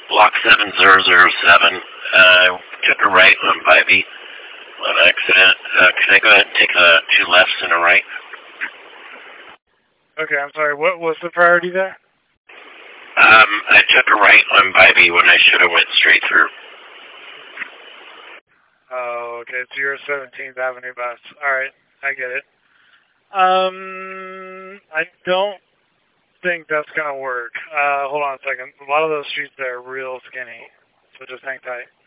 Block 7007. Took a right on Bybee on accident. Can I go ahead and take 2 lefts and a right? Okay, I'm sorry. What was the priority there? I took a right on Bybee when I should have went straight through. Oh, okay. So you're 17th Avenue bus. All right, I get it. I don't think that's gonna work. Hold on a second. A lot of those streets there are real skinny, so just hang tight.